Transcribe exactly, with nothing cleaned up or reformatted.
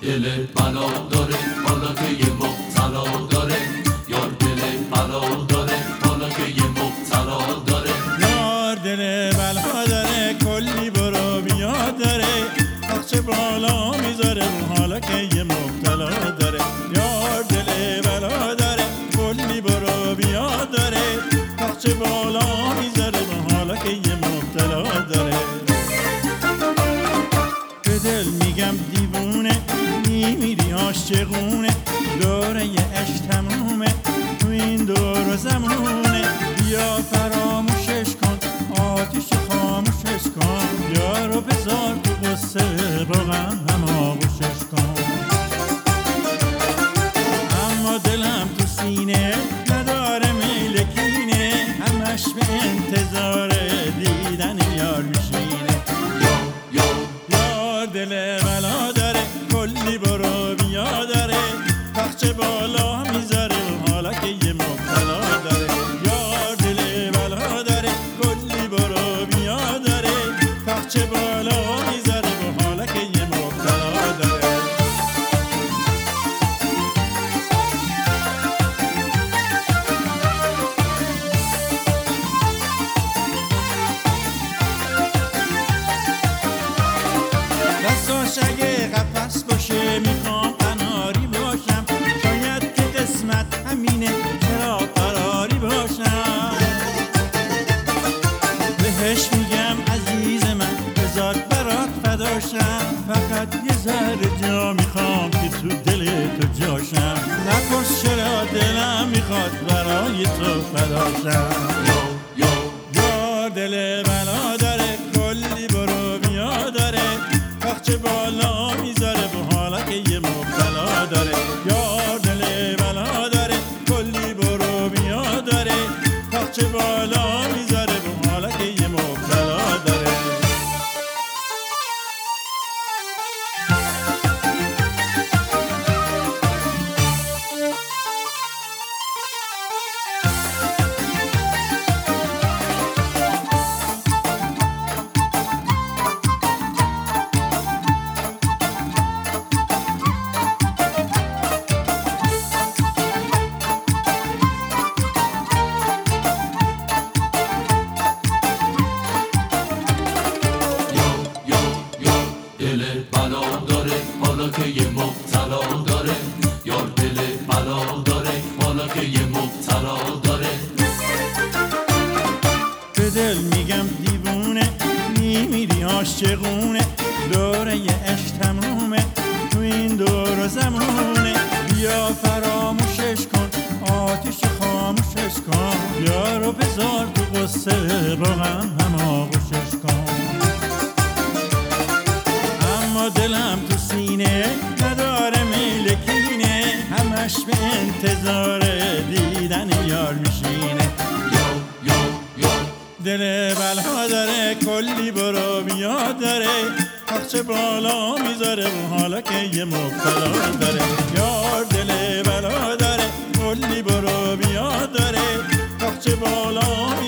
دل بلا داره حالا که یه مبتلا داره، یار دل بلا داره حالا که یه مبتلا داره، یار دل بلا داره کلی برو بیا داره، تخت بالا میذاره حالا که یه مبتلا داره، یار دل بلا داره کلی برو بیا داره، تخت بالا میذاره حالا که یه مبتلا داره. به دل میگم دیوونه میمیری عاشقونه، دوره یه عشق تمومه تو این دور و زمونه، بیا فراموشش کن آتیش خاموشش کن، یارو بذار تو قصه با غم هم آغوشش کن. اما دلم تو سینه نداره میل کینه، همش به انتظار دیدن یار میشینه، یا یا یار دل بلا داره کلی برو بیا داره، تخت بالا میذاره حالا که یه مبتلا داره، یار دل بلا داره کلی برو بیا داره، تخت بالا میذاره حالا که یه مبتلا داره. دستاش اگه قفص باشه میخوام قناری باشم، شاید که قسمت همینه چرا قراری باشم، بهش میگم عزیز من بذار برات فداشم، فقط یه ذره جا میخوام که تو دل تو جاشم، نپرس چرا دلم میخواد برای تو فداشم. یا یا یار دل بلا داره کلی برو بیا داره، تخت بالا میذاره به حالا که یه مبتلا داره، یار دل بلا داره کلی برو بیا داره، تخت بالا میذاره به حالا که یه مبتلا داره. دل بلا داره حالا که یه مبتلا داره، یار دل بلا داره حالا که یه مبتلا داره، به دل میگم دیوونه میمیری عاشقونه، دوره یه عشق تمومه تو این دور و زمونه، بیا فراموشش کن آتیش خاموشش کن، یارو بذار تو قصه با غم هم آغوشش کن. اما دلم تو سینه نداره میل کینه، همش به انتظار دیدن یار میشینه، یا یا یا دل بلا داره کلی برو بیا داره، تخت بالا میذاره و حالا که یه مبتلا داره، یار دل بلا داره کلی برو بیا داره، تخت بالا